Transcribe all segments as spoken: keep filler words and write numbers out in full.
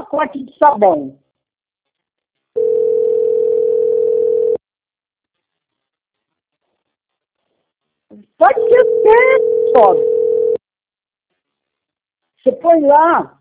pacote de sabão. Pode ser até, sobe. Você põe lá,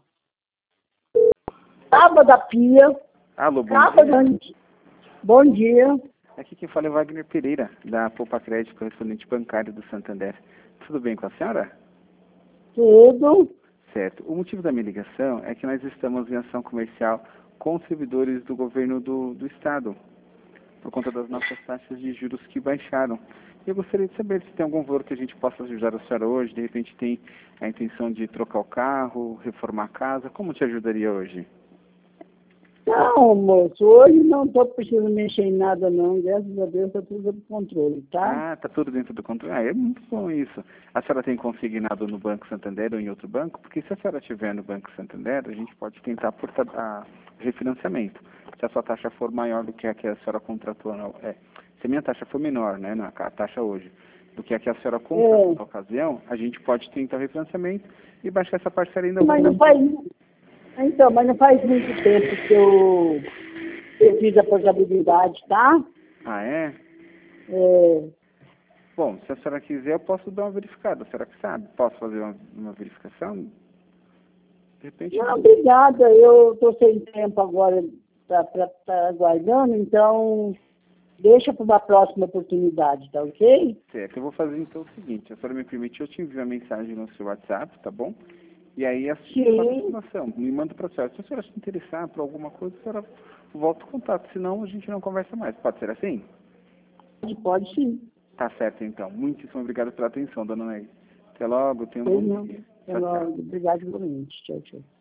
tábua da pia, Alô, bom tábua dia. da... Bom dia. Aqui quem fala é Wagner Pereira, da Poupa Crédito, correspondente bancário do Santander. Tudo bem com a senhora? Tudo. Certo. O motivo da minha ligação é que nós estamos em ação comercial com os servidores do governo do, do Estado, por conta das nossas taxas de juros que baixaram. E eu gostaria de saber se tem algum valor que a gente possa ajudar a senhora hoje, de repente tem a intenção de trocar o carro, reformar a casa, como te ajudaria hoje? Não, moço, hoje não estou precisando mexer em nada não, graças a Deus está tudo sob controle, tá? Ah, tá tudo dentro do controle. Ah, é muito bom isso. A senhora tem consignado no Banco Santander ou em outro banco? Porque se a senhora estiver no Banco Santander, a gente pode tentar por ta- a refinanciamento. Se a sua taxa for maior do que a que a senhora contratou, não, é, se a minha taxa for menor, né, na a taxa hoje, do que a que a senhora contratou É, na ocasião, a gente pode tentar o refinanciamento e baixar essa parcela ainda mas não mais. faz, então, mas não faz muito tempo que eu, eu fiz a portabilidade, tá? Ah, é? É, Bom, se a senhora quiser, eu posso dar uma verificada. A senhora que sabe? Posso fazer uma, uma verificação? De repente. não, obrigada, eu estou sem tempo agora para estar aguardando, então deixa para uma próxima oportunidade, tá ok? Certo, eu vou fazer então o seguinte, a senhora me permitir, eu te envio a mensagem no seu WhatsApp, tá bom? E aí a senhora Sim, informação, me manda para a senhora. Se a senhora se interessar por alguma coisa, a senhora volta o contato, senão a gente não conversa mais. Pode ser assim? pode, pode sim. Tá certo então. Muitíssimo obrigado pela atenção, dona Neide. Até logo, tenha um Pois bom não. dia. Então, Tchau, tchau. obrigado igualmente. Tchau, tchau.